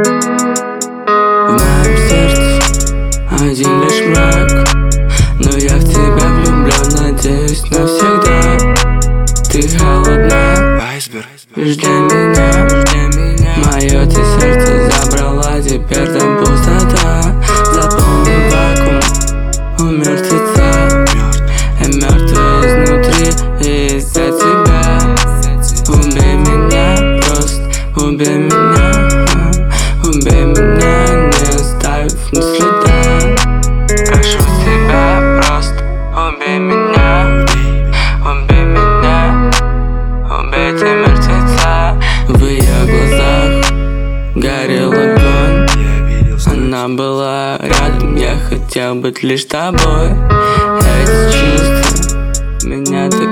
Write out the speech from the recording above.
В моем сердце один лишь мрак, но я в тебя влюблен, надеюсь навсегда. Ты холодная, лишь для меня. Мое ты сердце забрала, теперь там пустота. Заполни вакуум у мертвеца. Я мертвый изнутри из-за тебя. Убей меня, просто убей меня. Убей меня, не оставив ни следа. Прошу тебя, просто убей меня. Убей меня, убей ты мертвеца. В ее глазах горел огонь. Она была рядом, я хотел быть лишь тобой. Эти чувства меня так